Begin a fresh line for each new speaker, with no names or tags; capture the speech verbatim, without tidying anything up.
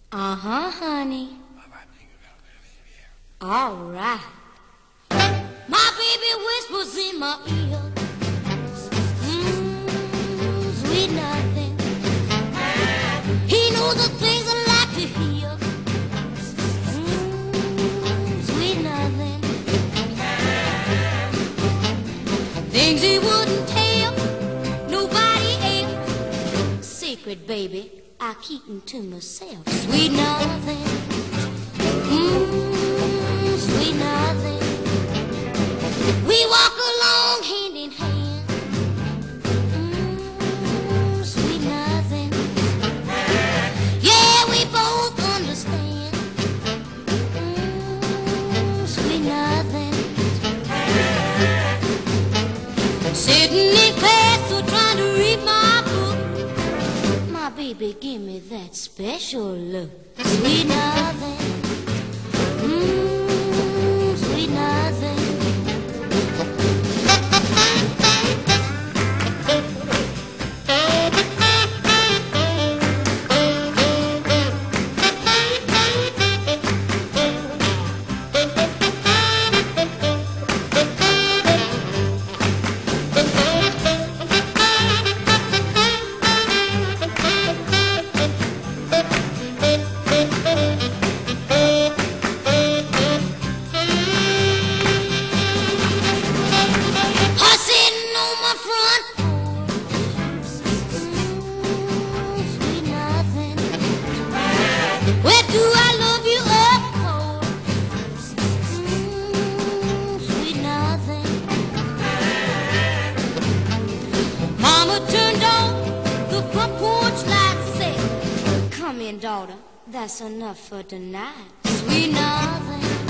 Uh-huh, honey. All right. My baby whispers in my ear, mm, sweet nothing. He knows the things I like to hear, mm, sweet nothing. Things he wouldn't tell nobody else. Secret, baby, I keep them to myself. Sweet nothing. Mm, sweet nothing. We walk along hand in hand. Mm, sweet nothing. Yeah, we both understand. Mm, sweet nothing. Sitting in class or trying to read my book, my baby give me that special look. Sweet nothing. Mm, sweet nothing. Where do I love you up for? Mm, sweet nothing. Mama turned on the front porch light, said, come in, daughter, that's enough for tonight. Sweet nothing.